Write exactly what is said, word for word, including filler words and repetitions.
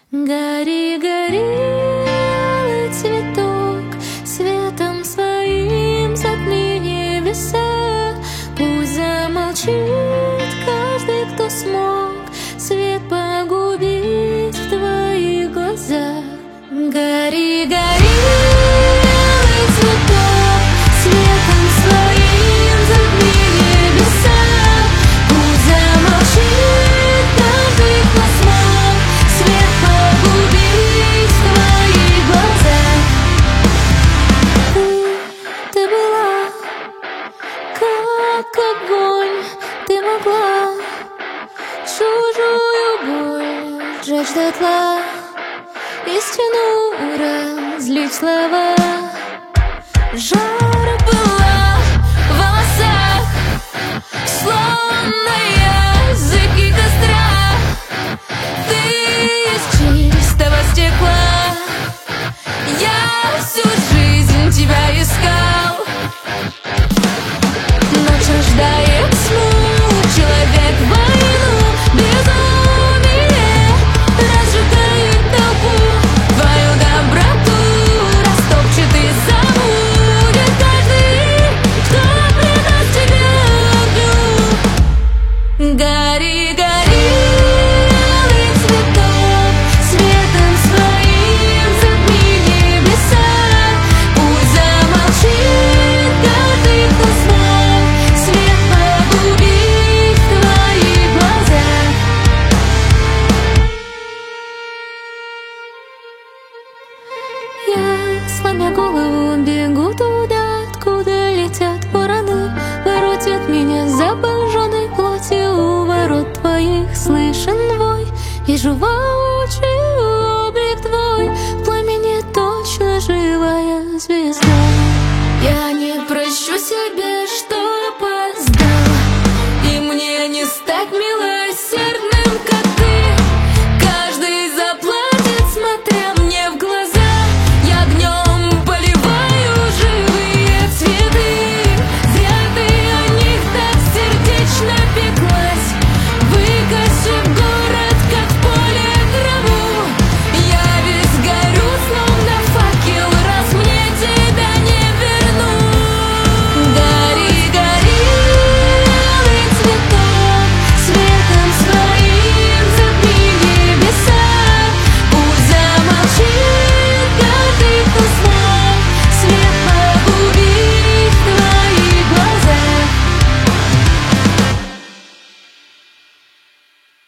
Гори, гори, алый цветок, светом своим затми небеса. Пусть замолчит каждый, кто смог свет погубить в твоих глазах. Гори, гори, алый цветок, светом своим затми небеса. Пусть замолчит каждый, кто смог свет погубить в твоих глазах. Ты, ты была как огонь, ты могла чужую боль сжечь дотла, истину разлить слова. Жар была в волосах, словно языки костра. Ты из чистого стекла, я всю жизнь тебя искал. Ночь рождает тьму, человек войну, безумие разжигает толпу. Твою доброту растопчет и забудет каждый, кто предаст тебя огню. Гори, гори, алый цветок, светом своим затми небеса. Пусть замолчит каждый, кто смог свет погубить в твоих глазах. Я, сломя голову, бегу туда, откуда летят вороны. Воротят меня за обожженной плотью, у ворот твоих слышен вой. Вижу воочию облик твой, в пламени точно живая звезда. Я